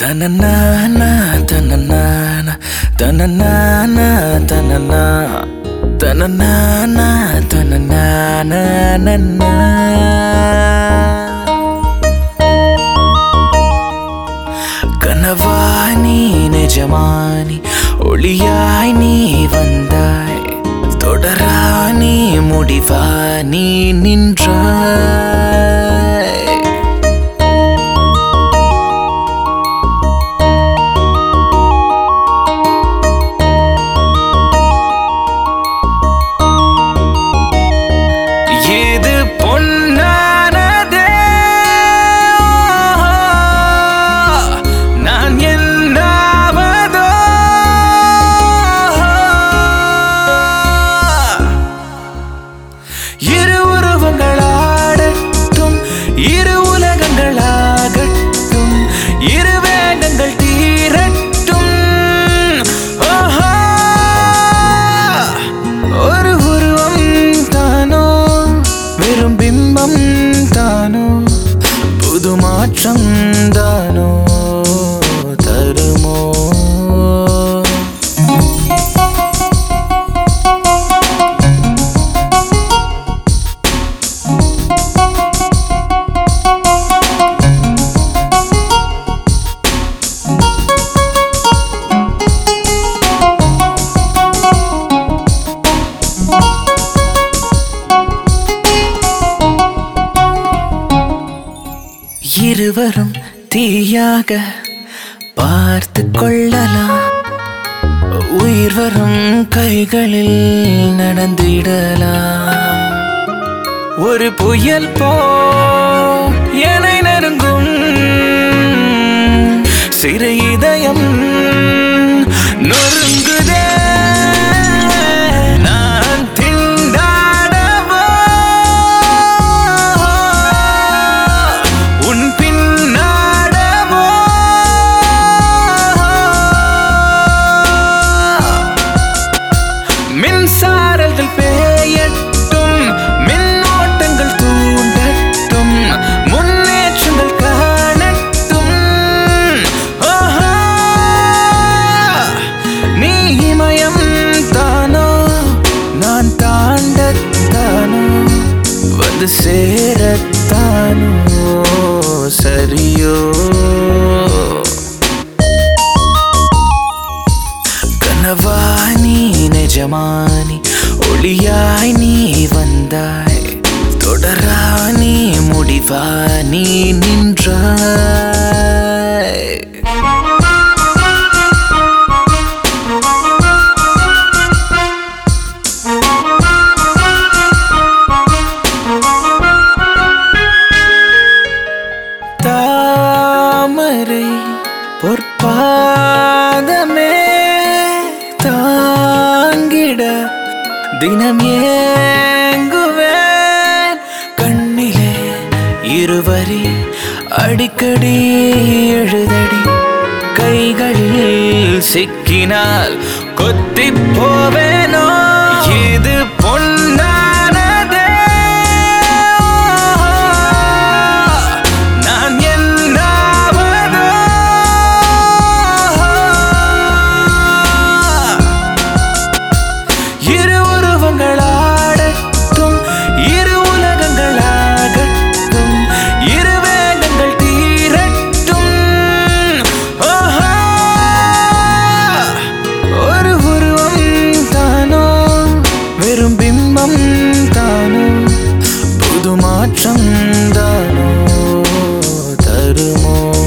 Tananana, tananana, tananana, tanana, tananana, tananana. கனவானி நிஜமானி ஒளியாய் நீ வந்தாய், தொடரானி முடிவானி நின்றாய். இது பொன்னானதே, நான் என்னாவதோ? இரு உருவங்களாடட்டும், இரு உலகங்களாகட்டும், இரு வேகங்கள் தீரட்டும். ஒரு உருவம் தானோ, வெறும் பிம்பம் தானோ, புது மாற்றம் தானோ தருமோ? இருவரும் தீயாக பார்த்து கொள்ளலாம், உயிர் வரும் கைகளில் நடந்திடலாம். ஒரு புயல் போ என்னை நெருங்கும், சிறு இதயம் நொறுங்குதே. நான் திண்டாடவோ உன் பின்னாடவோ? மின்சாரங்கள் பெய்யட்டும், மின்னோட்டங்கள் தூண்டட்டும், முன்னேற்றங்கள் காணட்டும். நீ இமயம் தானோ, நான் தாண்டத்தானோ, வந்து சேரத்தானோ சரியோ? கனவானி நிஜமானி ஒளியாய் நீ வந்தாய், தொடரானி முடிவானி நின்றாய். தாமரை பொற்பாதமே தாங்கிட தினம் ஏங்குவேன். கண்ணிலே இருவரி அடிக்கடி எழுதடி, கைகளில் சிக்கினால் கொத்தி போவேனோ? இது பொன்னானதே, நான் என்னாவதோ? இரு உருவங்களாடட்டும், இரு உலகங்களாகட்டும், இரு வேகங்கள் தீரட்டும். ஒரு உருவம் தானோ, வெறும் பிம்பம் தானோ, புது மாற்றம் தானோ தருமோ?